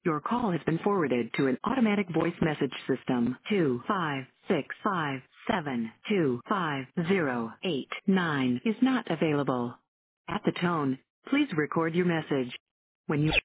Your call has been forwarded to an automatic voice message system. 25657250889 is not available. At the tone, please record your message. When you